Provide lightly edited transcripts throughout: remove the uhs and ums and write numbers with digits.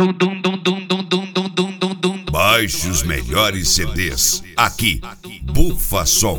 Baixe os melhores CDs aqui, Bufa Som.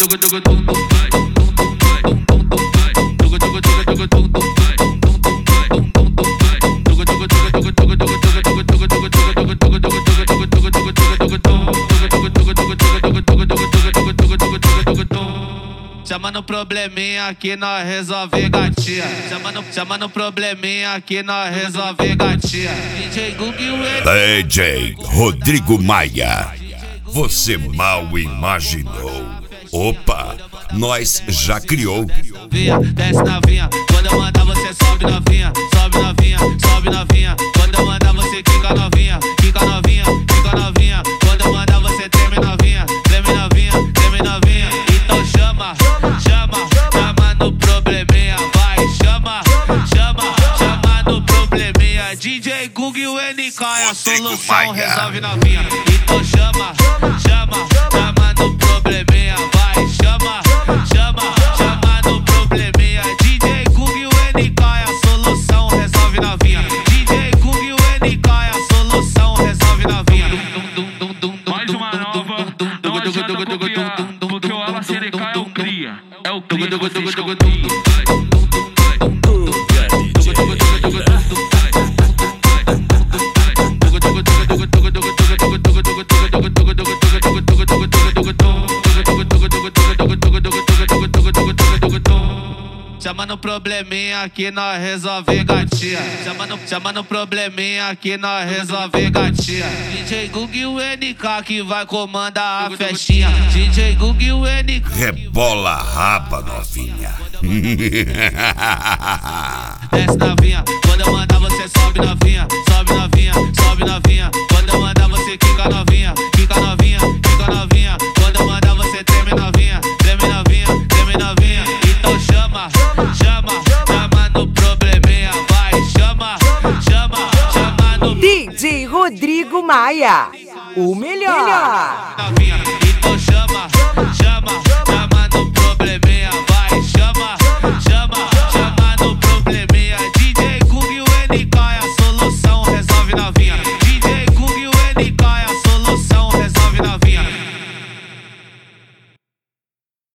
Chama no probleminha que nós resolve gatinha. Chama no probleminha que nós resolve gatinha. DJ Google DJ Rodrigo Maia. Você mal imaginou. Opa, nós já criou. Desce novinha, quando eu mandar você sobe novinha. Sobe novinha, sobe novinha. Quando eu mandar você quica novinha. Quica novinha, quica novinha. Quando eu mandar você treme novinha. Treme novinha, treme novinha. Então chama, chama, chama no probleminha. Vai, chama, chama, chama no probleminha. DJ Google e o NK é a solução, resolve novinha. Então chama, chama, chama no probleminha. Vai, chama, chama, chama no probleminha. DJ Google e o NK é a solução, resolve novinha. DJ Google e o NK é a solução, resolve novinha. Mais uma nova, não adianta copiar, porque o Ala CDK é o cria. É o cria que vocês copiam. Chama no probleminha que nós resolve gatinha. Chama no probleminha que nós resolve gatinha. DJ Google e o NK que vai comandar a festinha. DJ Google e o NK. Rebola a raba, novinha. Desce novinha, quando eu mandar você sobe novinha. Sobe novinha, sobe novinha. Quando eu mandar você quica novinha. Quica novinha, quica novinha. Quando eu mandar você treme novinha. Treme novinha, treme novinha. Então chama, chama, chama no probleminha. Vai, chama, chama, chama no DJ Rodrigo Maia, o melhor. novinha. Então chama.